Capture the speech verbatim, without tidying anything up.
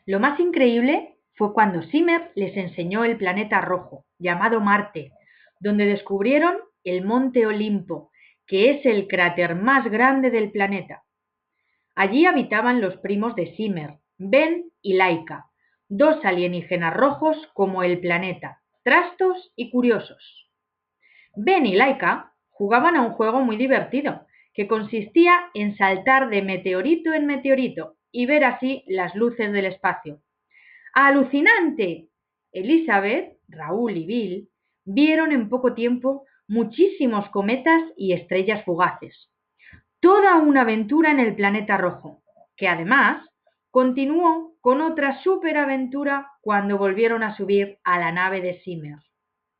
Lo más increíble fue cuando Zimmer les enseñó el planeta rojo, llamado Marte, donde descubrieron el Monte Olimpo, que es el cráter más grande del planeta. Allí habitaban los primos de Zimmer, Ben y Laika, dos alienígenas rojos como el planeta, trastos y curiosos. Ben y Laika jugaban a un juego muy divertido, que consistía en saltar de meteorito en meteorito y ver así las luces del espacio. ¡Alucinante! Elizabeth, Raúl y Bill vieron en poco tiempo muchísimos cometas y estrellas fugaces. Toda una aventura en el planeta rojo, que además continuó con otra superaventura cuando volvieron a subir a la nave de Zimmer.